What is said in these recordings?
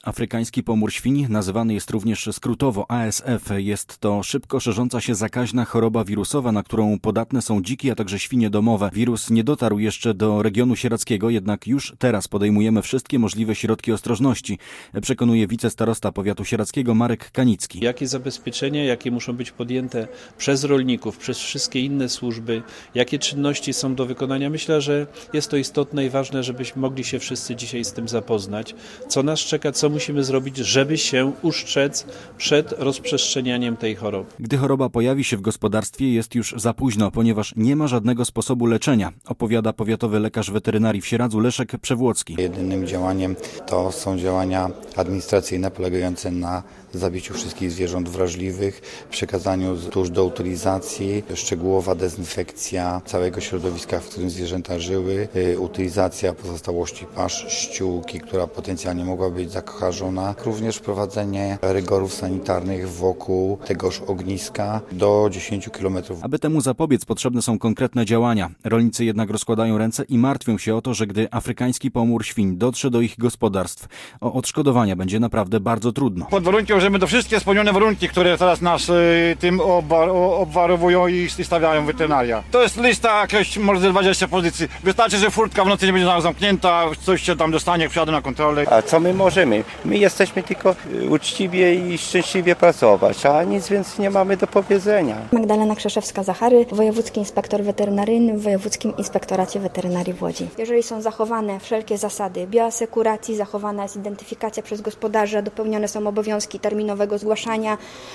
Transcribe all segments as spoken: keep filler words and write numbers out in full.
Afrykański pomór świń, nazywany jest również skrótowo A S F, jest to szybko szerząca się zakaźna choroba wirusowa, na którą podatne są dziki, a także świnie domowe. Wirus nie dotarł jeszcze do regionu sieradzkiego, jednak już teraz podejmujemy wszystkie możliwe środki ostrożności, przekonuje wicestarosta powiatu sieradzkiego Marek Kanicki. Jakie zabezpieczenia, jakie muszą być podjęte przez rolników, przez wszystkie inne służby, jakie czynności są do wykonania. Myślę, że jest to istotne i ważne, żebyśmy mogli się wszyscy dzisiaj z tym zapoznać. Co nas czeka, co musimy zrobić, żeby się ustrzec przed rozprzestrzenianiem tej choroby. Gdy choroba pojawi się w gospodarstwie, jest już za późno, ponieważ nie ma żadnego sposobu leczenia, opowiada powiatowy lekarz weterynarii w Sieradzu Leszek Przewłocki. Jedynym działaniem to są działania administracyjne polegające na zabiciu wszystkich zwierząt wrażliwych, przekazaniu tusz do utylizacji, szczegółowa dezynfekcja całego środowiska, w którym zwierzęta żyły, utylizacja pozostałości pasz, ściółki, która potencjalnie mogła być zakażona, również wprowadzenie rygorów sanitarnych wokół tegoż ogniska do dziesięciu kilometrów. Aby temu zapobiec, potrzebne są konkretne działania. Rolnicy jednak rozkładają ręce i martwią się o to, że gdy afrykański pomór świń dotrze do ich gospodarstw, o odszkodowania będzie naprawdę bardzo trudno. Pod warunkiem, że będą wszystkie spełnione warunki, które teraz nas y, tym obwar, obwarowują i stawiają weterynaria. To jest lista jakieś może dwadzieścia pozycji. Wystarczy, że furtka w nocy nie będzie zamknięta, coś się tam dostanie, jak przyjadę na kontrolę. A co my możemy? My jesteśmy tylko uczciwie i szczęśliwie pracować, a nic więcej nie mamy do powiedzenia. Magdalena Krzeszewska-Zachary, wojewódzki inspektor weterynaryjny w Wojewódzkim Inspektoracie Weterynarii w Łodzi. Jeżeli są zachowane wszelkie zasady bioasekuracji, zachowana jest identyfikacja przez gospodarza, dopełnione są obowiązki terminowego zgłaszania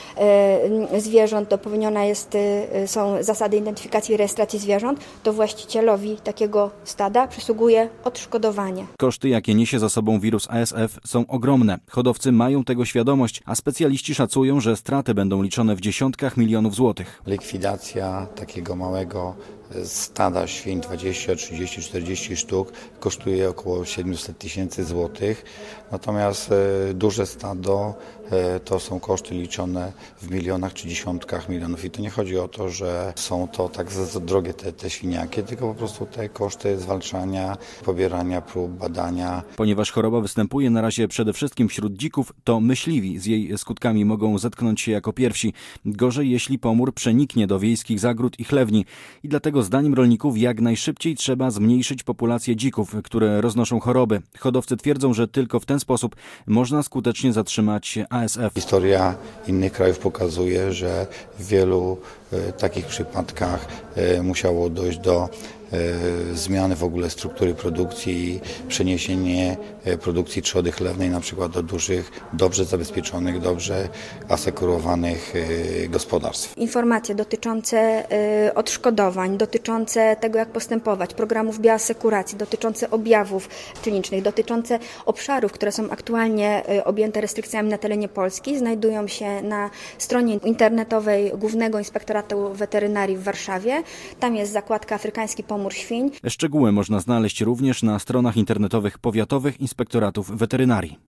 e, zwierząt, dopełnione jest, e, są zasady identyfikacji i rejestracji zwierząt, to właścicielowi takiego stada przysługuje odszkodowanie. Koszty, jakie niesie za sobą wirus A S F, są ogromne. Hodowcy mają tego świadomość, a specjaliści szacują, że straty będą liczone w dziesiątkach milionów złotych. Likwidacja takiego małego stada świń, dwadzieścia, trzydzieści, czterdzieści sztuk, kosztuje około siedemset tysięcy złotych. Natomiast e, duże stado e, to są koszty liczone w milionach czy dziesiątkach milionów. I to nie chodzi o to, że są to tak drogie te, te świniaki, tylko po prostu te koszty zwalczania, pobierania prób, badania. Ponieważ choroba występuje na razie przede wszystkim wśród dzików, to myśliwi z jej skutkami mogą zetknąć się jako pierwsi. Gorzej, jeśli pomór przeniknie do wiejskich zagród i chlewni. I dlatego zdaniem rolników jak najszybciej trzeba zmniejszyć populację dzików, które roznoszą choroby. Hodowcy twierdzą, że tylko w ten sposób można skutecznie zatrzymać A S F. Historia innych krajów pokazuje, że w wielu e, takich przypadkach e, musiało dojść do e, zmiany w ogóle struktury produkcji i przeniesienie e, produkcji trzody chlewnej na przykład do dużych, dobrze zabezpieczonych, dobrze asekurowanych e, gospodarstw. Informacje dotyczące e, odszkodowań, dotyczące tego, jak postępować, programów bioasekuracji, dotyczące objawów klinicznych, dotyczące obszarów, które są aktualnie e, objęte restrykcjami na terenie Polski, znajdują się na stronie internetowej Głównego Inspektoratu Weterynarii w Warszawie. Tam jest zakładka Afrykański pomór świń. Szczegóły można znaleźć również na stronach internetowych powiatowych inspektoratów weterynarii.